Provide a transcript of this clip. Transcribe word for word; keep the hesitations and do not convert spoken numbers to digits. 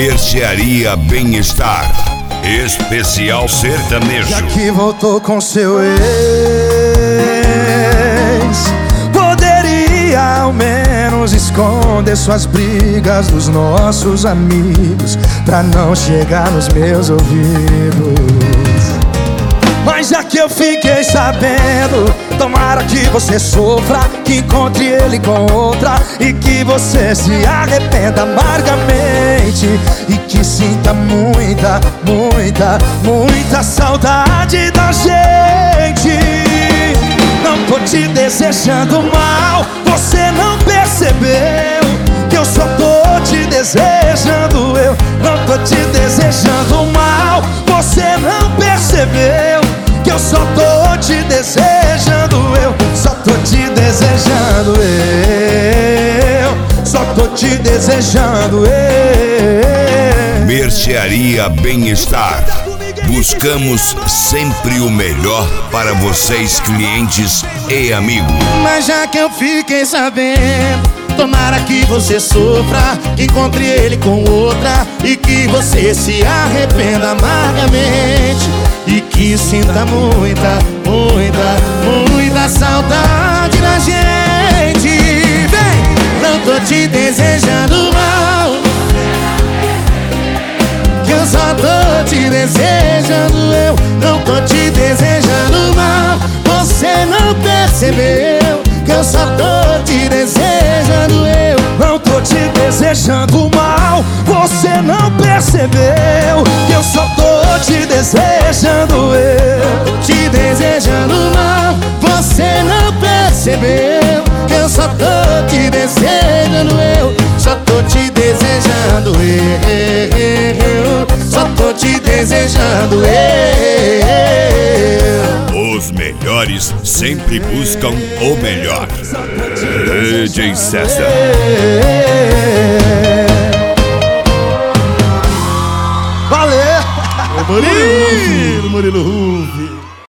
Mercearia Bem-Estar, especial sertanejo. Já que voltou com seu ex, poderia ao menos esconder suas brigas dos nossos amigos, pra não chegar nos meus ouvidos. Mas já que eu fiquei sabendo, tomara que você sofra, que encontre ele com outra e que você se arrependa amargamente e que sinta muita, muita, muita saudade da gente. Não tô te desejando mal, você não percebeu que eu só tô te desejando. Eu não tô te desejando mal, você não percebeu que eu só tô te desejando. Eu só tô te desejando. Eu só tô te desejando. Eu. Mercearia Bem-Estar. Buscamos sempre o melhor para vocês, clientes e amigos. Mas já que eu fiquei sabendo, tomara que você sofra, que encontre ele com outra e que você se arrependa amargamente e que sinta muita, muita, muita saudade da gente. Vem, não tô te desejando mal, que eu só tô te desejando. Eu não tô te desejando mal, você não percebeu que eu só tô te desejando. Eu não tô te desejando mal, você não percebeu que eu só tô te desejando. Eu tô te desejando mal, você não percebeu que eu só tô te desejando. Eu só tô te desejando. Eu só tô te desejando. Eu. Os melhores sempre buscam o melhor. D J César.